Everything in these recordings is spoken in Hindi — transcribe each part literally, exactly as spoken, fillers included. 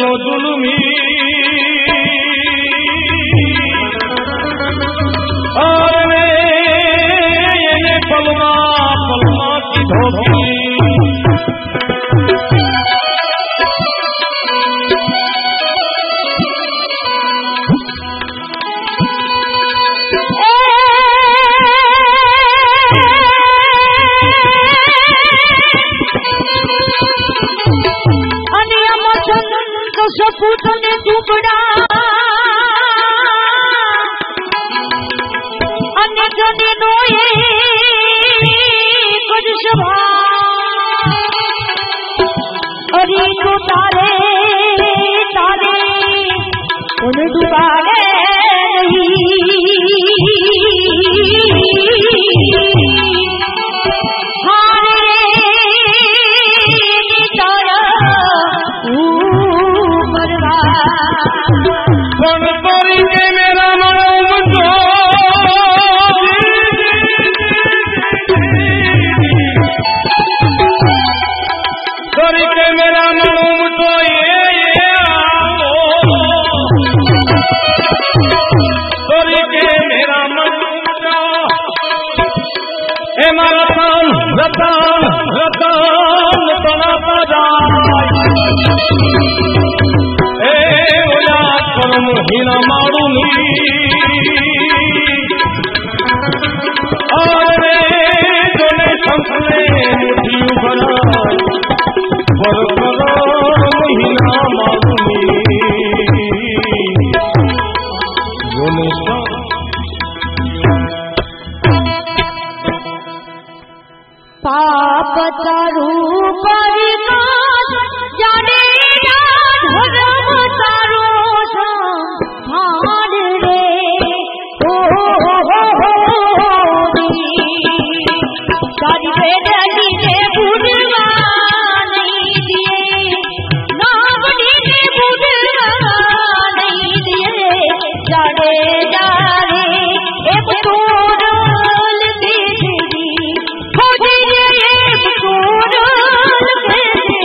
નો જુલમી અરે એને પલમાં પલમાં કીધો सपूत ने टुकड़ा अन्य जने नोए कुछ सभा अरे तो तारे तारे उन डुबाने हीरा मारूंगी और जोने संभले मुझी बना बरकरार हीरा मारूंगी जोने पाप तारू पर जाने धर्म तारू भार रे ओ सारी बेदनी ने बुढ़वा नहीं दिए नावनी ने बुढ़वा नहीं दिए जाने जाने एक तोड़ल तेरी खोजे एक तोड़ल तेरी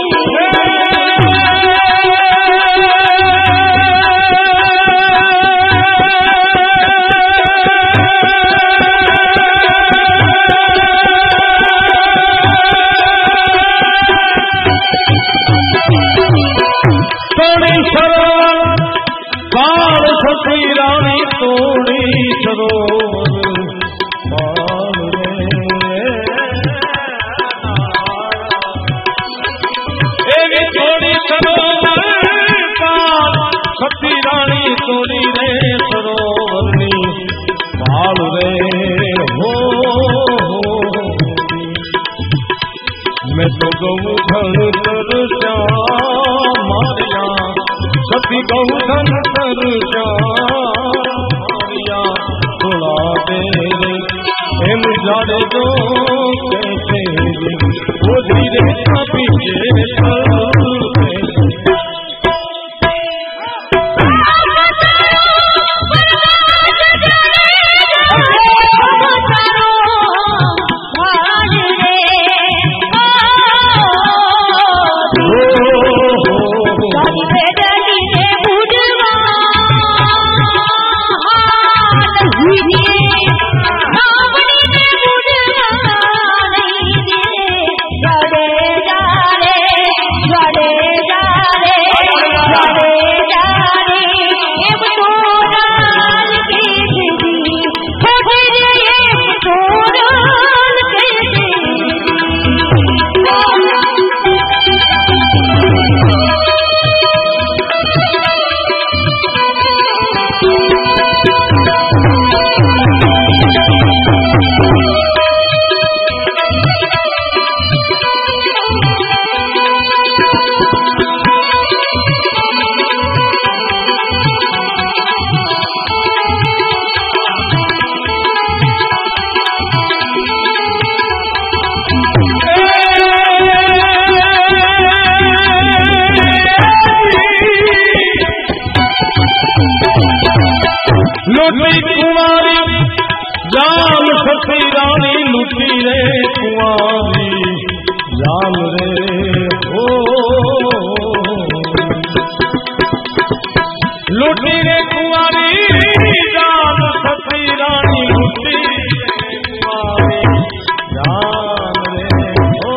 लूटी रे कुंवारी जान सती रानी लूटी कुंवारी जान रे ओ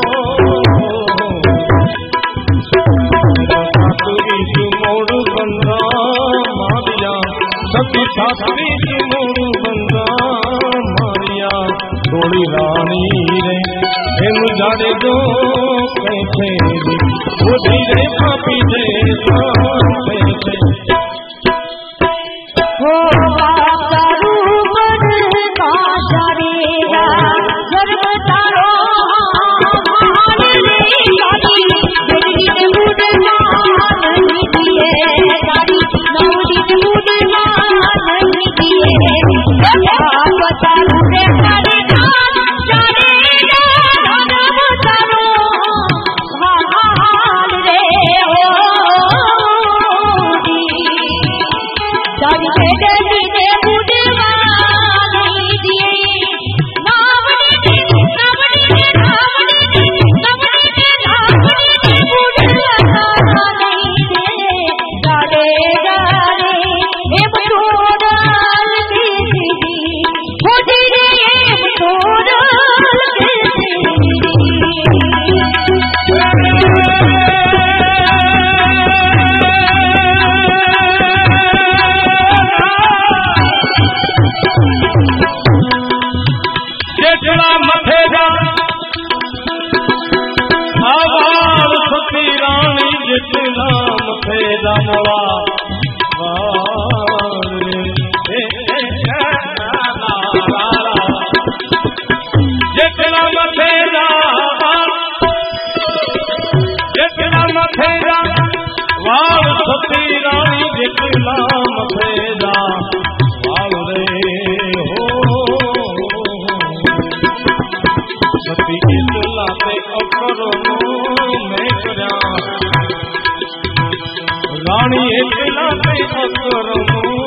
सासुरी चुमोड़ बंदा मारिया सती सासुरी चुमोड़ बंदा मारिया थोड़ी रानी रे हेम जाड़े जो कैसे वो धीरे पापी दे हो बाबा रूप का जावेगा गर्व तारो हाल रे गाड़ी मेरी मुड़ मान दिए गाड़ी नौड़ी मुड़ मान दिए बाबा तारो रे गाड़ी जावेगा गर्व तारो हाल रे रानी एक लाते अकरमो